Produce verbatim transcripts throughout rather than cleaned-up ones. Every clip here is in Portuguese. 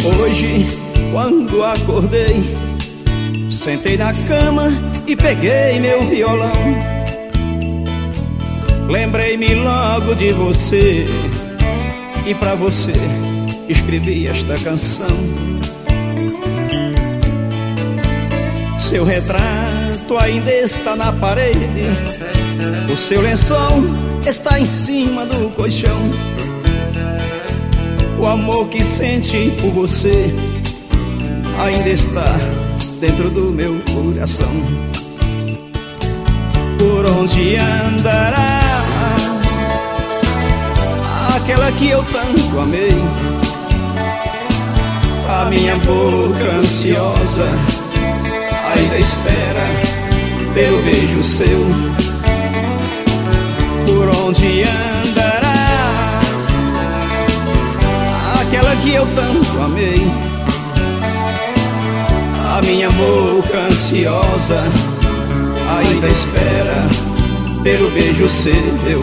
Hoje, quando acordei, sentei na cama e peguei meu violão. Lembrei-me logo de você e pra você escrevi esta canção. Seu retrato ainda está na parede, o seu lençol está em cima do colchão. O amor que sente por você ainda está dentro do meu coração. Por onde andará aquela que eu tanto amei? A minha boca ansiosa ainda espera pelo beijo seu. Por onde andarás aquela que eu tanto amei? A minha boca ansiosa ainda espera pelo beijo seu.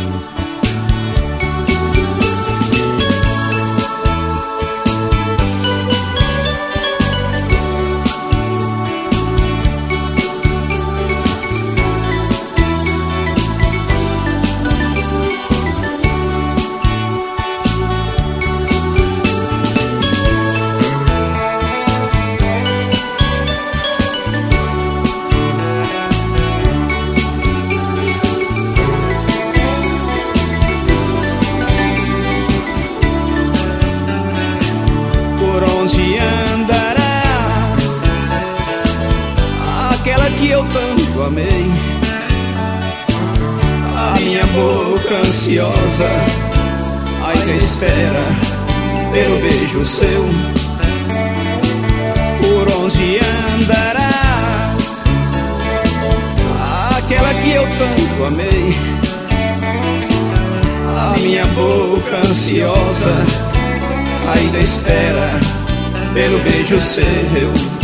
Onde andarás aquela que eu tanto amei? A minha boca ansiosa ainda espera pelo beijo seu. Por onde andarás aquela que eu tanto amei? A minha boca ansiosa ainda espera pelo beijo seu.